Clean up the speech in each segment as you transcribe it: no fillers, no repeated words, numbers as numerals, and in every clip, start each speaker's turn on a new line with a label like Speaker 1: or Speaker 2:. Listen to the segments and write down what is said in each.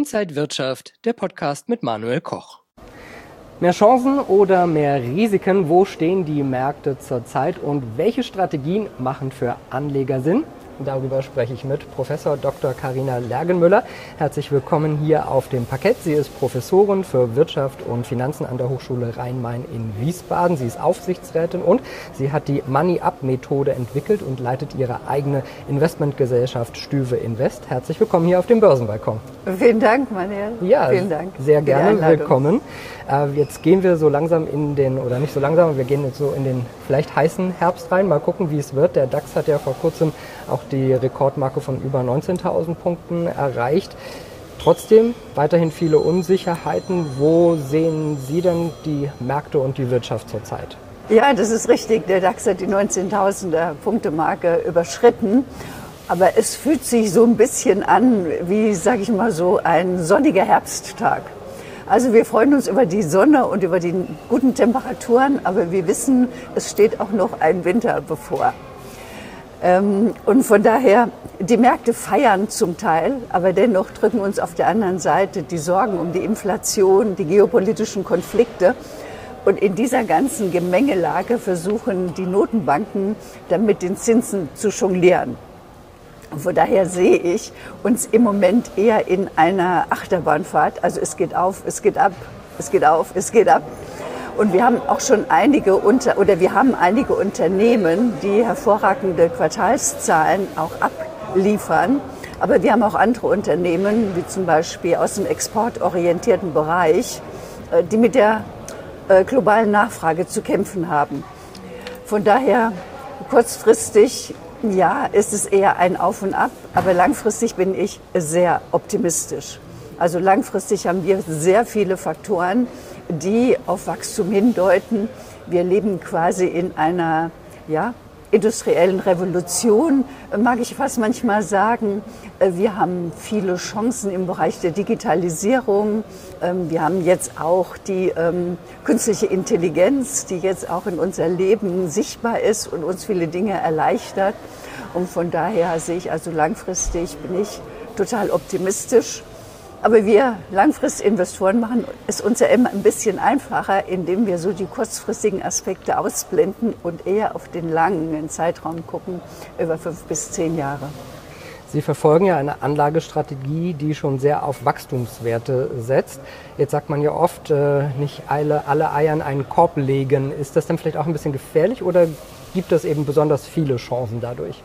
Speaker 1: Inside Wirtschaft, der Podcast mit Manuel Koch.
Speaker 2: Mehr Chancen oder mehr Risiken? Wo stehen die Märkte zurzeit und welche Strategien machen für Anleger Sinn? Darüber spreche ich mit Professor Dr. Carina Lergenmüller. Herzlich willkommen hier auf dem Parkett. Sie ist Professorin für Wirtschaft und Finanzen an der Hochschule Rhein-Main in Wiesbaden. Sie ist Aufsichtsrätin und sie hat die Money-Up-Methode entwickelt und leitet ihre eigene Investmentgesellschaft Stüwe Invest. Herzlich willkommen hier auf dem Börsenbalkon.
Speaker 3: Vielen Dank, Manuel.
Speaker 2: Ja,
Speaker 3: vielen Dank.
Speaker 2: Sehr gerne, willkommen. Jetzt gehen wir so langsam oder nicht so langsam, wir gehen jetzt so in den vielleicht heißen Herbst rein. Mal gucken, wie es wird. Der DAX hat ja vor kurzem auch die Rekordmarke von über 19.000 Punkten erreicht. Trotzdem weiterhin viele Unsicherheiten. Wo sehen Sie denn die Märkte und die Wirtschaft zurzeit?
Speaker 3: Ja, das ist richtig. Der DAX hat die 19.000er Punkte-Marke überschritten. Aber es fühlt sich so ein bisschen an wie, sage ich mal so, ein sonniger Herbsttag. Also wir freuen uns über die Sonne und über die guten Temperaturen, aber wir wissen, es steht auch noch ein Winter bevor. Und von daher, die Märkte feiern zum Teil, aber dennoch drücken uns auf der anderen Seite die Sorgen um die Inflation, die geopolitischen Konflikte. Und in dieser ganzen Gemengelage versuchen die Notenbanken dann mit den Zinsen zu jonglieren. Und von daher sehe ich uns im Moment eher in einer Achterbahnfahrt. Also es geht auf, es geht ab, es geht auf, es geht ab. Und wir haben auch schon einige Unternehmen, die hervorragende Quartalszahlen auch abliefern. Aber wir haben auch andere Unternehmen, wie zum Beispiel aus dem exportorientierten Bereich, die mit der globalen Nachfrage zu kämpfen haben. Von daher kurzfristig, ja, ist es eher ein Auf und Ab, aber langfristig bin ich sehr optimistisch. Also langfristig haben wir sehr viele Faktoren, die auf Wachstum hindeuten. Wir leben quasi in einer industriellen Revolution, mag ich fast manchmal sagen. Wir haben viele Chancen im Bereich der Digitalisierung. Wir haben jetzt auch die künstliche Intelligenz, die jetzt auch in unser Leben sichtbar ist und uns viele Dinge erleichtert. Und von daher sehe ich also langfristig, bin ich total optimistisch. Aber wir Langfristinvestoren machen es uns ja immer ein bisschen einfacher, indem wir so die kurzfristigen Aspekte ausblenden und eher auf den langen Zeitraum gucken, über 5 bis 10 Jahre.
Speaker 2: Sie verfolgen ja eine Anlagestrategie, die schon sehr auf Wachstumswerte setzt. Jetzt sagt man ja oft, nicht alle Eier in einen Korb legen. Ist das dann vielleicht auch ein bisschen gefährlich oder gibt es eben besonders viele Chancen dadurch?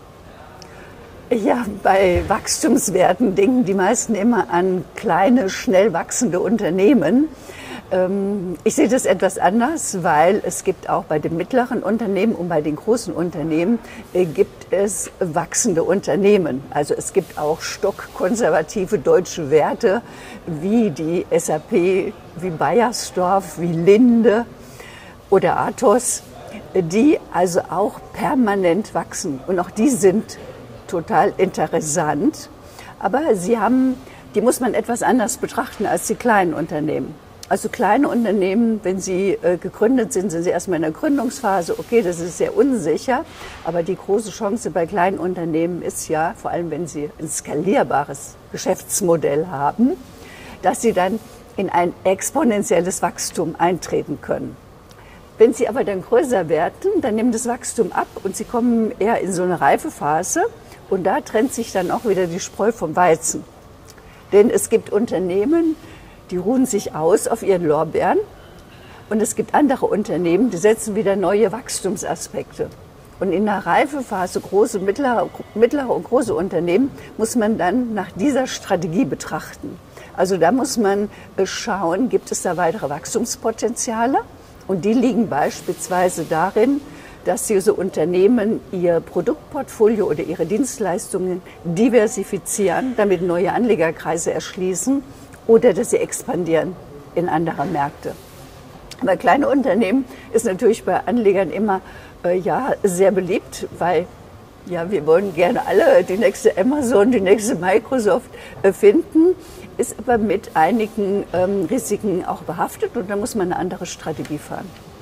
Speaker 3: Ja, bei Wachstumswerten denken die meisten immer an kleine, schnell wachsende Unternehmen. Ich sehe das etwas anders, weil es gibt auch bei den mittleren Unternehmen und bei den großen Unternehmen gibt es wachsende Unternehmen. Also es gibt auch stockkonservative deutsche Werte wie die SAP, wie Beiersdorf, wie Linde oder Athos, die also auch permanent wachsen. Und auch die sind total interessant, aber die muss man etwas anders betrachten als die kleinen Unternehmen. Also kleine Unternehmen, wenn sie gegründet sind, sind sie erstmal in der Gründungsphase. Okay, das ist sehr unsicher, aber die große Chance bei kleinen Unternehmen ist ja, vor allem wenn sie ein skalierbares Geschäftsmodell haben, dass sie dann in ein exponentielles Wachstum eintreten können. Wenn sie aber dann größer werden, dann nimmt das Wachstum ab und sie kommen eher in so eine Reifephase. Und da trennt sich dann auch wieder die Spreu vom Weizen. Denn es gibt Unternehmen, die ruhen sich aus auf ihren Lorbeeren. Und es gibt andere Unternehmen, die setzen wieder neue Wachstumsaspekte. Und in der Reifephase, große, mittlere und große Unternehmen, muss man dann nach dieser Strategie betrachten. Also da muss man schauen, gibt es da weitere Wachstumspotenziale? Und die liegen beispielsweise darin, dass diese Unternehmen ihr Produktportfolio oder ihre Dienstleistungen diversifizieren, damit neue Anlegerkreise erschließen oder dass sie expandieren in andere Märkte. Aber kleine Unternehmen ist natürlich bei Anlegern immer sehr beliebt, weil wir wollen gerne alle die nächste Amazon, die nächste Microsoft finden, ist aber mit einigen Risiken auch behaftet und da muss man eine andere Strategie fahren.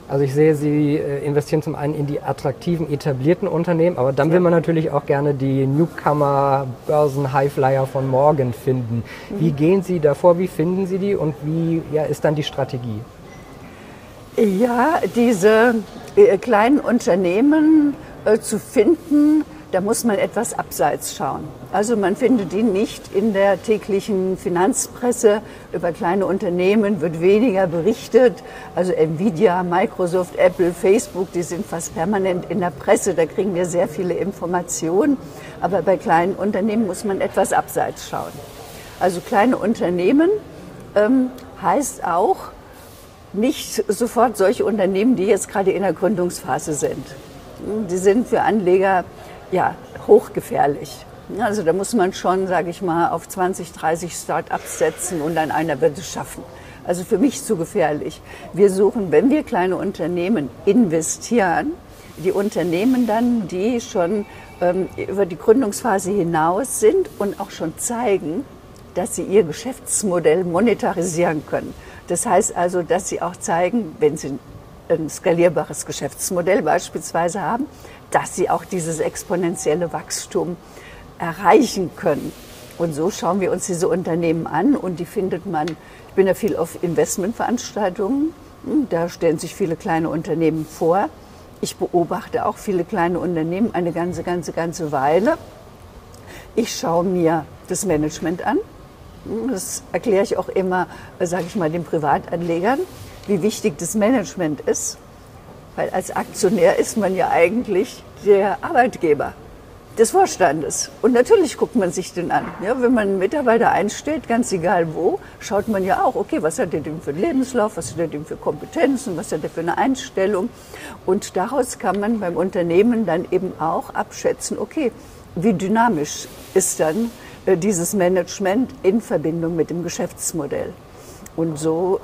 Speaker 2: Also ich sehe, Sie investieren zum einen in die attraktiven, etablierten Unternehmen, aber dann will man natürlich auch gerne die Newcomer-Börsen-Highflyer von morgen finden. Wie gehen Sie davor, wie finden Sie die und wie ist dann die Strategie?
Speaker 3: Ja, diese kleinen Unternehmen zu finden, da muss man etwas abseits schauen. Also man findet die nicht in der täglichen Finanzpresse. Über kleine Unternehmen wird weniger berichtet. Also Nvidia, Microsoft, Apple, Facebook, die sind fast permanent in der Presse. Da kriegen wir sehr viele Informationen. Aber bei kleinen Unternehmen muss man etwas abseits schauen. Also kleine Unternehmen heißt auch nicht sofort solche Unternehmen, die jetzt gerade in der Gründungsphase sind. Die sind für Anleger hochgefährlich. Also da muss man schon, sage ich mal, auf 20, 30 Start-ups setzen und dann einer wird es schaffen. Also für mich zu gefährlich. Wir suchen, wenn wir kleine Unternehmen investieren, die Unternehmen dann, die schon über die Gründungsphase hinaus sind und auch schon zeigen, dass sie ihr Geschäftsmodell monetarisieren können. Das heißt also, dass sie auch zeigen, wenn sie ein skalierbares Geschäftsmodell beispielsweise haben, dass sie auch dieses exponentielle Wachstum erreichen können. Und so schauen wir uns diese Unternehmen an und die findet man, ich bin ja viel auf Investmentveranstaltungen, da stellen sich viele kleine Unternehmen vor. Ich beobachte auch viele kleine Unternehmen eine ganze Weile. Ich schaue mir das Management an. Das erkläre ich auch immer, sage ich mal, den Privatanlegern, wie wichtig das Management ist. Weil als Aktionär ist man ja eigentlich der Arbeitgeber des Vorstandes. Und natürlich guckt man sich den an. Ja, wenn man einen Mitarbeiter einstellt, ganz egal wo, schaut man ja auch, okay, was hat der denn für einen Lebenslauf, was hat der denn für Kompetenzen, was hat der für eine Einstellung. Und daraus kann man beim Unternehmen dann eben auch abschätzen, okay, wie dynamisch ist dann dieses Management in Verbindung mit dem Geschäftsmodell. Und so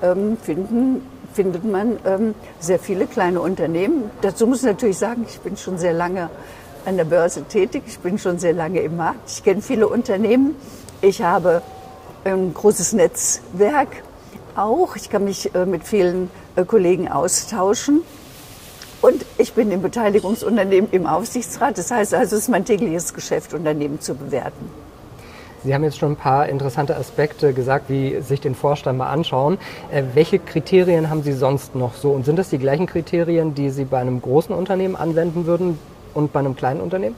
Speaker 3: findet man sehr viele kleine Unternehmen. Dazu muss ich natürlich sagen, ich bin schon sehr lange an der Börse tätig, ich bin schon sehr lange im Markt, ich kenne viele Unternehmen, ich habe ein großes Netzwerk auch, ich kann mich mit vielen Kollegen austauschen und ich bin im Beteiligungsunternehmen im Aufsichtsrat, das heißt also, es ist mein tägliches Geschäft, Unternehmen zu bewerten.
Speaker 2: Sie haben jetzt schon ein paar interessante Aspekte gesagt, wie sich den Vorstand mal anschauen. Welche Kriterien haben Sie sonst noch so? Und sind das die gleichen Kriterien, die Sie bei einem großen Unternehmen anwenden würden und bei einem kleinen Unternehmen?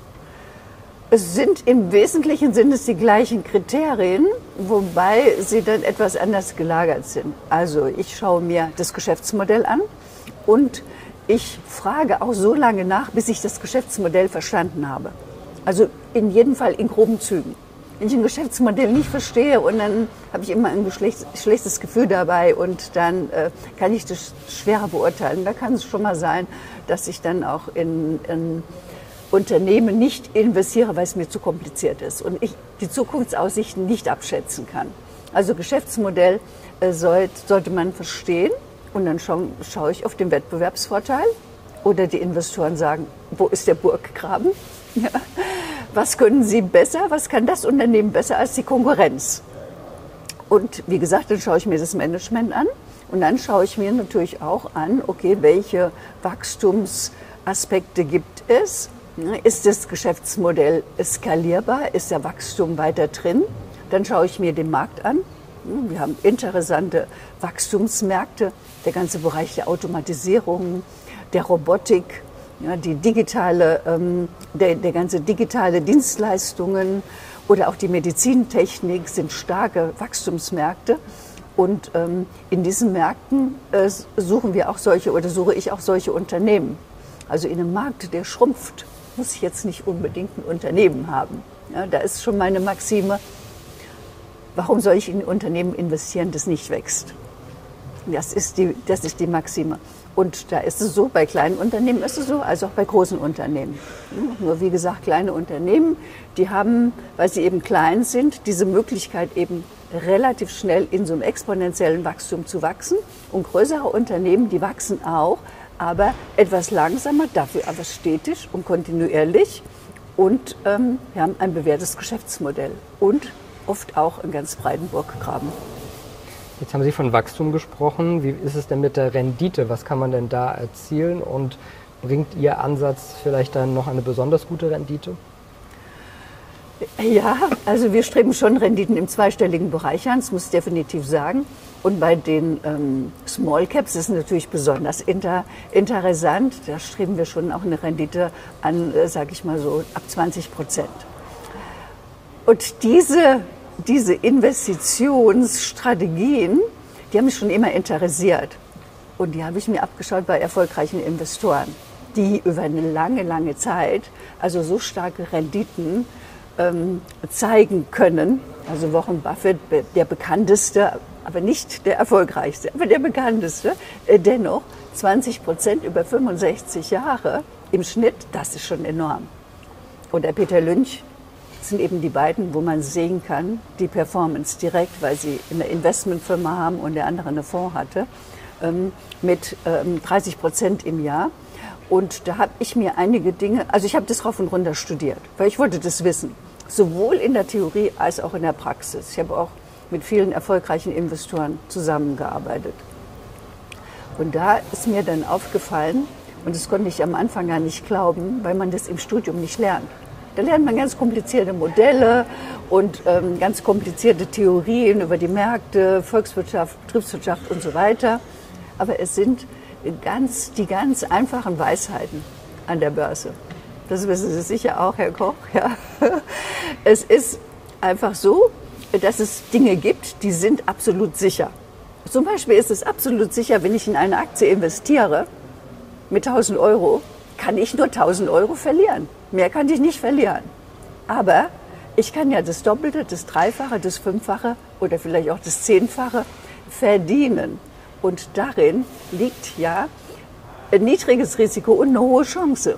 Speaker 3: Im Wesentlichen sind es die gleichen Kriterien, wobei sie dann etwas anders gelagert sind. Also ich schaue mir das Geschäftsmodell an und ich frage auch so lange nach, bis ich das Geschäftsmodell verstanden habe. Also in jedem Fall in groben Zügen. Wenn ich ein Geschäftsmodell nicht verstehe und dann habe ich immer ein schlechtes Gefühl dabei und dann kann ich das schwerer beurteilen. Da kann es schon mal sein, dass ich dann auch in Unternehmen nicht investiere, weil es mir zu kompliziert ist und ich die Zukunftsaussichten nicht abschätzen kann. Also Geschäftsmodell sollte man verstehen und dann schaue ich auf den Wettbewerbsvorteil oder die Investoren sagen, wo ist der Burggraben? Ja. Was können Sie besser, was kann das Unternehmen besser als die Konkurrenz? Und wie gesagt, dann schaue ich mir das Management an und dann schaue ich mir natürlich auch an, okay, welche Wachstumsaspekte gibt es? Ist das Geschäftsmodell skalierbar? Ist der Wachstum weiter drin? Dann schaue ich mir den Markt an. Wir haben interessante Wachstumsmärkte, der ganze Bereich der Automatisierung, der Robotik, ja, der ganze digitale Dienstleistungen oder auch die Medizintechnik sind starke Wachstumsmärkte. Und in diesen Märkten suche ich auch solche Unternehmen. Also in einem Markt, der schrumpft, muss ich jetzt nicht unbedingt ein Unternehmen haben. Ja, da ist schon meine Maxime, warum soll ich in ein Unternehmen investieren, das nicht wächst? Das ist die Maxime. Und da ist es so, bei kleinen Unternehmen ist es so, als auch bei großen Unternehmen. Nur wie gesagt, kleine Unternehmen, die haben, weil sie eben klein sind, diese Möglichkeit eben relativ schnell in so einem exponentiellen Wachstum zu wachsen. Und größere Unternehmen, die wachsen auch, aber etwas langsamer, dafür aber stetig und kontinuierlich. Und wir haben ein bewährtes Geschäftsmodell und oft auch einen ganz breiten Burggraben.
Speaker 2: Jetzt haben Sie von Wachstum gesprochen. Wie ist es denn mit der Rendite? Was kann man denn da erzielen und bringt Ihr Ansatz vielleicht dann noch eine besonders gute Rendite?
Speaker 3: Ja, also wir streben schon Renditen im zweistelligen Bereich an, das muss ich definitiv sagen. Und bei den Small Caps ist es natürlich besonders interessant. Da streben wir schon auch eine Rendite an, sage ich mal so, ab 20%. Und diese Investitionsstrategien, die haben mich schon immer interessiert. Und die habe ich mir abgeschaut bei erfolgreichen Investoren, die über eine lange, lange Zeit also so starke Renditen zeigen können. Also Warren Buffett, der bekannteste, aber nicht der erfolgreichste, aber der bekannteste, dennoch 20% über 65 Jahre im Schnitt, das ist schon enorm. Und der Peter Lynch sind eben die beiden, wo man sehen kann, die Performance direkt, weil sie eine Investmentfirma haben und der andere eine Fonds hatte, mit 30% im Jahr. Und da habe ich mir einige Dinge, also ich habe das rauf und runter studiert, weil ich wollte das wissen, sowohl in der Theorie als auch in der Praxis. Ich habe auch mit vielen erfolgreichen Investoren zusammengearbeitet. Und da ist mir dann aufgefallen, und das konnte ich am Anfang gar nicht glauben, weil man das im Studium nicht lernt. Da lernt man ganz komplizierte Modelle und ganz komplizierte Theorien über die Märkte, Volkswirtschaft, Betriebswirtschaft und so weiter. Aber es sind die ganz einfachen Weisheiten an der Börse. Das wissen Sie sicher auch, Herr Koch. Ja. Es ist einfach so, dass es Dinge gibt, die sind absolut sicher. Zum Beispiel ist es absolut sicher, wenn ich in eine Aktie investiere mit 1.000 Euro, kann ich nur 1.000 Euro verlieren. Mehr kann ich nicht verlieren. Aber ich kann ja das Doppelte, das Dreifache, das Fünffache oder vielleicht auch das Zehnfache verdienen. Und darin liegt ja ein niedriges Risiko und eine hohe Chance.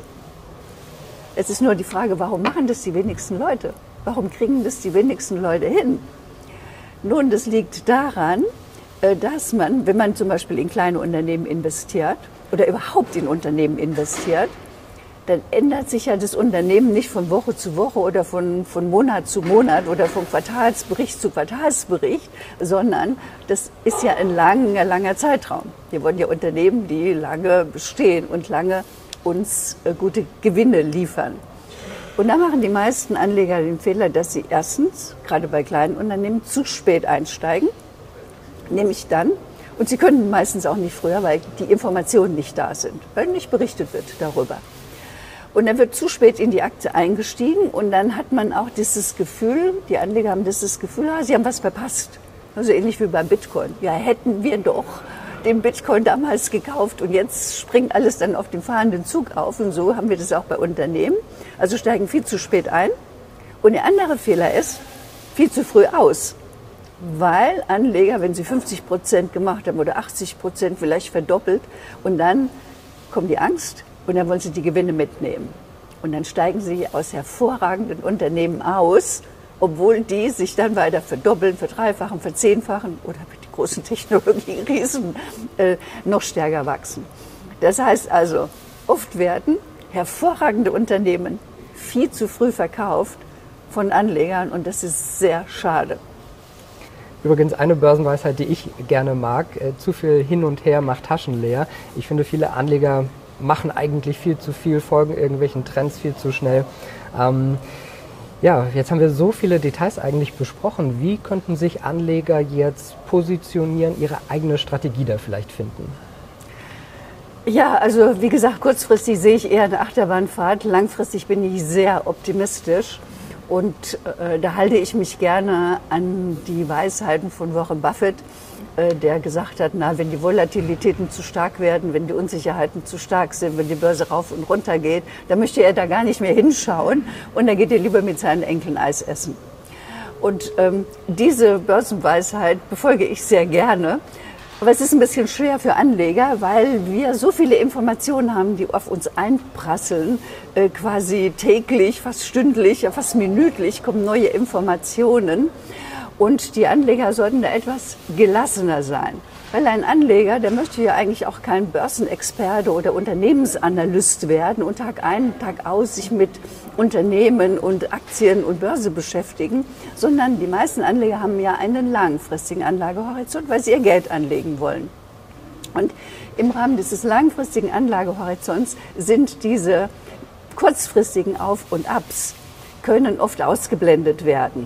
Speaker 3: Es ist nur die Frage, warum machen das die wenigsten Leute? Warum kriegen das die wenigsten Leute hin? Nun, das liegt daran, dass man, wenn man zum Beispiel in kleine Unternehmen investiert oder überhaupt in Unternehmen investiert, dann ändert sich ja das Unternehmen nicht von Woche zu Woche oder von Monat zu Monat oder von Quartalsbericht zu Quartalsbericht, sondern das ist ja ein langer Zeitraum. Wir wollen ja Unternehmen, die lange bestehen und lange uns gute Gewinne liefern. Und da machen die meisten Anleger den Fehler, dass sie erstens, gerade bei kleinen Unternehmen, zu spät einsteigen, nämlich dann, und sie können meistens auch nicht früher, weil die Informationen nicht da sind, weil nicht berichtet wird darüber. Und dann wird zu spät in die Aktie eingestiegen und dann hat man auch dieses Gefühl, die Anleger haben dieses Gefühl, sie haben was verpasst. Also ähnlich wie beim Bitcoin. Ja, hätten wir doch den Bitcoin damals gekauft und jetzt springt alles dann auf den fahrenden Zug auf. Und so haben wir das auch bei Unternehmen. Also steigen viel zu spät ein. Und der andere Fehler ist, viel zu früh aus. Weil Anleger, wenn sie 50% gemacht haben oder 80% vielleicht verdoppelt und dann kommt die Angst, und dann wollen sie die Gewinne mitnehmen. Und dann steigen sie aus hervorragenden Unternehmen aus, obwohl die sich dann weiter verdoppeln, verdreifachen, verzehnfachen oder mit den großen Technologieriesen noch stärker wachsen. Das heißt also, oft werden hervorragende Unternehmen viel zu früh verkauft von Anlegern und das ist sehr schade.
Speaker 2: Übrigens eine Börsenweisheit, die ich gerne mag, zu viel hin und her macht Taschen leer. Ich finde, viele Anleger machen eigentlich viel zu viel, folgen irgendwelchen Trends viel zu schnell. Jetzt haben wir so viele Details eigentlich besprochen. Wie könnten sich Anleger jetzt positionieren, ihre eigene Strategie da vielleicht finden?
Speaker 3: Ja, also wie gesagt, kurzfristig sehe ich eher eine Achterbahnfahrt. Langfristig bin ich sehr optimistisch. Und da halte ich mich gerne an die Weisheiten von Warren Buffett, der gesagt hat, wenn die Volatilitäten zu stark werden, wenn die Unsicherheiten zu stark sind, wenn die Börse rauf und runter geht, dann möchte er da gar nicht mehr hinschauen und dann geht er lieber mit seinen Enkeln Eis essen. Und diese Börsenweisheit befolge ich sehr gerne. Aber es ist ein bisschen schwer für Anleger, weil wir so viele Informationen haben, die auf uns einprasseln, quasi täglich, fast stündlich, ja fast minütlich kommen neue Informationen. Und die Anleger sollten da etwas gelassener sein. Weil ein Anleger, der möchte ja eigentlich auch kein Börsenexperte oder Unternehmensanalyst werden und Tag ein, Tag aus sich mit Unternehmen und Aktien und Börse beschäftigen, sondern die meisten Anleger haben ja einen langfristigen Anlagehorizont, weil sie ihr Geld anlegen wollen. Und im Rahmen dieses langfristigen Anlagehorizonts sind diese kurzfristigen Auf- und Abs können oft ausgeblendet werden.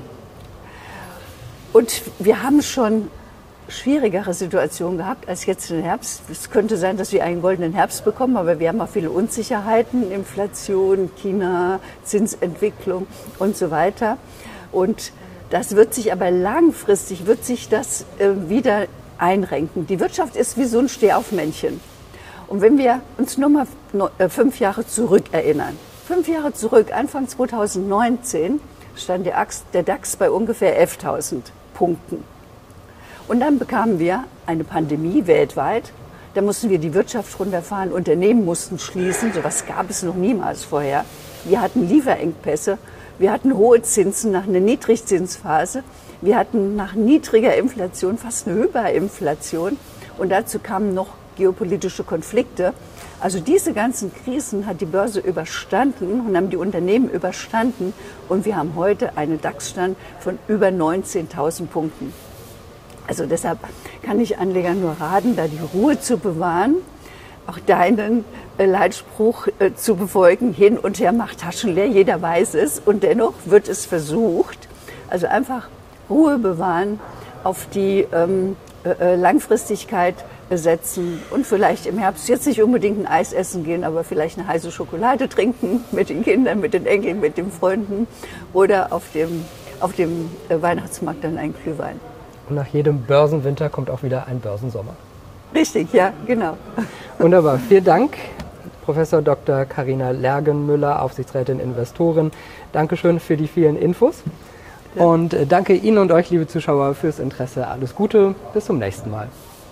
Speaker 3: Und wir haben schon schwierigere Situationen gehabt als jetzt im Herbst. Es könnte sein, dass wir einen goldenen Herbst bekommen, aber wir haben auch viele Unsicherheiten, Inflation, China, Zinsentwicklung und so weiter. Und das wird sich aber langfristig, wird sich das wieder einrenken. Die Wirtschaft ist wie so ein Stehaufmännchen. Und wenn wir uns nur mal 5 Jahre zurück erinnern, 5 Jahre zurück, Anfang 2019, stand der DAX bei ungefähr 11.000 Punkten. Und dann bekamen wir eine Pandemie weltweit. Da mussten wir die Wirtschaft runterfahren, Unternehmen mussten schließen. So etwas gab es noch niemals vorher. Wir hatten Lieferengpässe, wir hatten hohe Zinsen nach einer Niedrigzinsphase. Wir hatten nach niedriger Inflation fast eine Hyperinflation. Und dazu kamen noch geopolitische Konflikte. Also diese ganzen Krisen hat die Börse überstanden und haben die Unternehmen überstanden. Und wir haben heute einen DAX-Stand von über 19.000 Punkten. Also deshalb kann ich Anlegern nur raten, da die Ruhe zu bewahren, auch deinen Leitspruch zu befolgen, hin und her macht Taschen leer, jeder weiß es und dennoch wird es versucht. Also einfach Ruhe bewahren, auf die Langfristigkeit setzen und vielleicht im Herbst jetzt nicht unbedingt ein Eis essen gehen, aber vielleicht eine heiße Schokolade trinken mit den Kindern, mit den Enkeln, mit den Freunden oder auf dem Weihnachtsmarkt dann einen Glühwein.
Speaker 2: Und nach jedem Börsenwinter kommt auch wieder ein Börsensommer.
Speaker 3: Richtig, ja, genau.
Speaker 2: Wunderbar. Vielen Dank, Professor Dr. Carina Lergenmüller, Aufsichtsrätin Investoren. Dankeschön für die vielen Infos. Ja. Und danke Ihnen und euch, liebe Zuschauer, fürs Interesse. Alles Gute, bis zum nächsten Mal.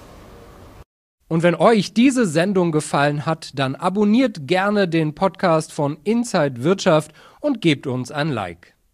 Speaker 1: Und wenn euch diese Sendung gefallen hat, dann abonniert gerne den Podcast von Inside Wirtschaft und gebt uns ein Like.